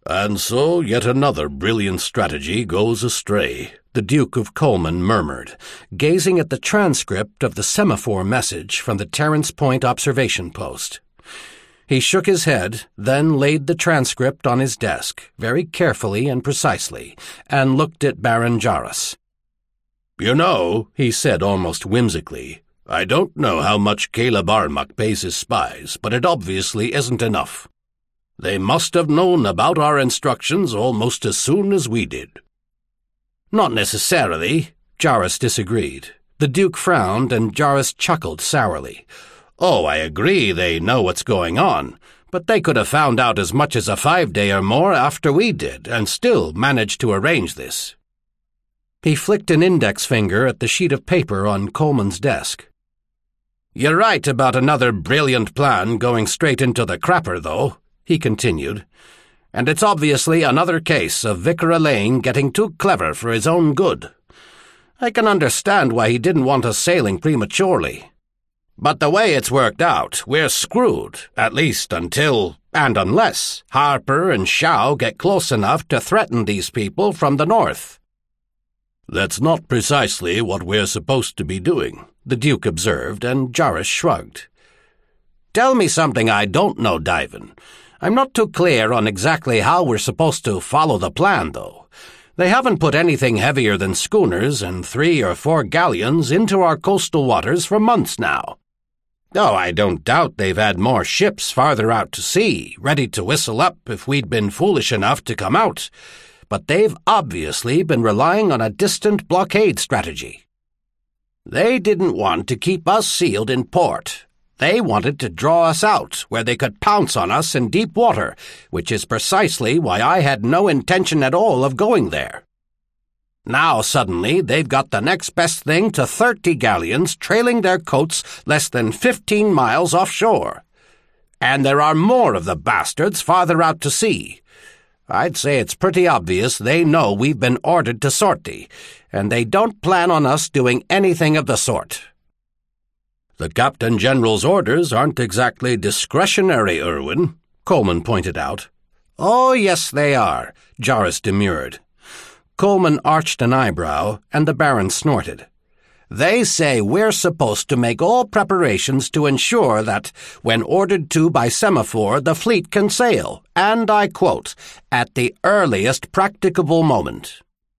"And so yet another brilliant strategy goes astray," the Duke of Coleman murmured, gazing at the transcript of the semaphore message from the Terrence Point observation post. He shook his head, then laid the transcript on his desk, very carefully and precisely, and looked at Baron Jarrus. "You know," he said almost whimsically, "I don't know how much Caleb Armagh pays his spies, but it obviously isn't enough. They must have known about our instructions almost as soon as we did." "Not necessarily," Jarrus disagreed. The Duke frowned, and Jarrus chuckled sourly. "Oh, I agree they know what's going on, but they could have found out as much as a 5-day or more after we did, and still managed to arrange this." He flicked an index finger at the sheet of paper on Coleman's desk. "You're right about another brilliant plan going straight into the crapper, though," he continued. "And it's obviously another case of Vicar Alleyne getting too clever for his own good. I can understand why he didn't want us sailing prematurely. But the way it's worked out, we're screwed, at least until, and unless, Harper and Shaw get close enough to threaten these people from the north." "That's not precisely what we're supposed to be doing," the Duke observed, and Jarrus shrugged. "Tell me something I don't know, Divan. I'm not too clear on exactly how we're supposed to follow the plan, though. They haven't put anything heavier than schooners and 3 or 4 galleons into our coastal waters for months now. Oh, I don't doubt they've had more ships farther out to sea, ready to whistle up if we'd been foolish enough to come out, but they've obviously been relying on a distant blockade strategy. They didn't want to keep us sealed in port. They wanted to draw us out where they could pounce on us in deep water, which is precisely why I had no intention at all of going there. Now suddenly they've got the next best thing to 30 galleons trailing their coats less than 15 miles offshore. And there are more of the bastards farther out to sea. I'd say it's pretty obvious they know we've been ordered to sortie, and they don't plan on us doing anything of the sort." "The Captain General's orders aren't exactly discretionary, Irwin," Coleman pointed out. "Oh, yes, they are," Jarrus demurred. Coleman arched an eyebrow, and the Baron snorted. "They say we're supposed to make all preparations to ensure that, when ordered to by semaphore, the fleet can sail, and I quote, at the earliest practicable moment."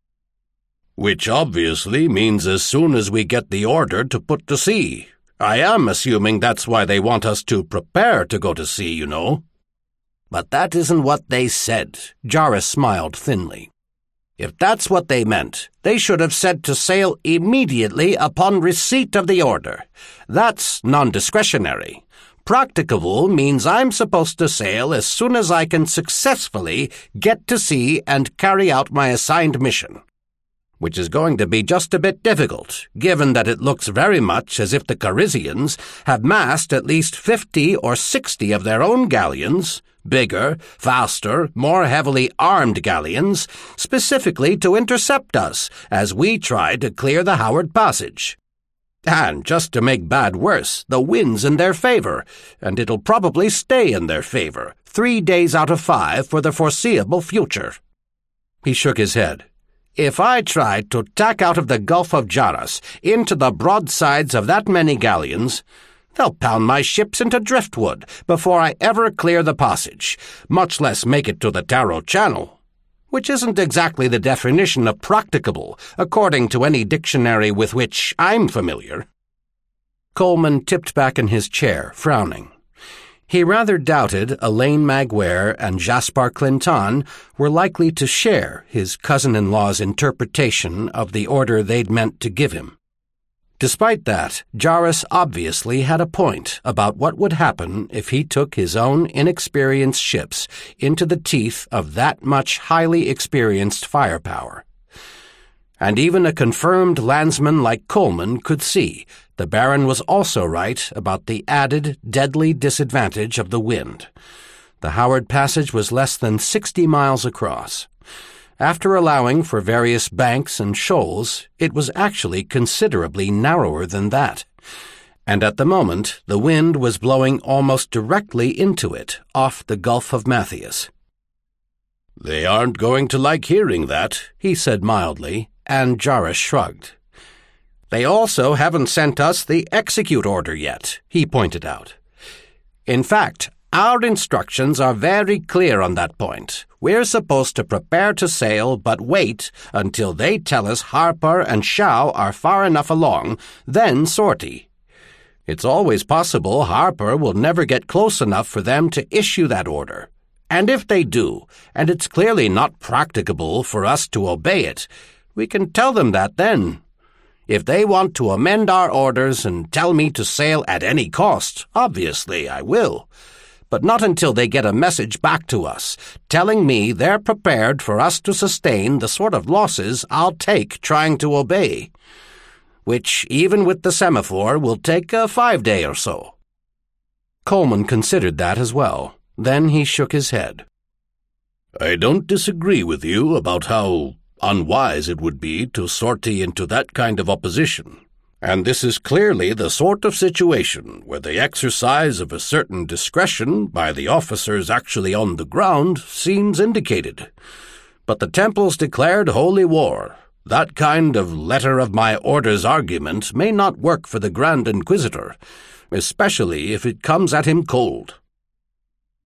"Which obviously means as soon as we get the order to put to sea. I am assuming that's why they want us to prepare to go to sea, you know." "But that isn't what they said," Jarrus smiled thinly. "If that's what they meant, they should have said to sail immediately upon receipt of the order. That's non-discretionary. Practicable means I'm supposed to sail as soon as I can successfully get to sea and carry out my assigned mission. Which is going to be just a bit difficult, given that it looks very much as if the Carisians have massed at least 50 or 60 of their own galleons, bigger, faster, more heavily armed galleons, specifically to intercept us as we try to clear the Howard Passage. And just to make bad worse, the wind's in their favor, and it'll probably stay in their favor, 3 days out of 5 for the foreseeable future." He shook his head. "If I tried to tack out of the Gulf of Jarrus into the broadsides of that many galleons, they'll pound my ships into driftwood before I ever clear the passage, much less make it to the Taro Channel, which isn't exactly the definition of practicable, according to any dictionary with which I'm familiar." Coleman tipped back in his chair, frowning. He rather doubted Elaine Maguire and Jaspar Clinton were likely to share his cousin-in-law's interpretation of the order they'd meant to give him. Despite that, Jarrus obviously had a point about what would happen if he took his own inexperienced ships into the teeth of that much highly experienced firepower. And even a confirmed landsman like Coleman could see the Baron was also right about the added, deadly disadvantage of the wind. The Howard Passage was less than 60 miles across. After allowing for various banks and shoals, it was actually considerably narrower than that. And at the moment, the wind was blowing almost directly into it, off the Gulf of Matthias. "They aren't going to like hearing that," he said mildly, and Jarrus shrugged. "They also haven't sent us the execute order yet," he pointed out. "In fact, our instructions are very clear on that point. We're supposed to prepare to sail but wait until they tell us Harper and Shao are far enough along, then sortie. It's always possible Harper will never get close enough for them to issue that order. And if they do, and it's clearly not practicable for us to obey it, we can tell them that then. If they want to amend our orders and tell me to sail at any cost, obviously I will. But not until they get a message back to us, telling me they're prepared for us to sustain the sort of losses I'll take trying to obey. Which, even with the semaphore, will take a 5-day or so." Coleman considered that as well. Then he shook his head. "I don't disagree with you about how unwise it would be to sortie into that kind of opposition. And this is clearly the sort of situation where the exercise of a certain discretion by the officers actually on the ground seems indicated. But the temples declared holy war. That kind of letter of my orders argument may not work for the Grand Inquisitor, especially if it comes at him cold.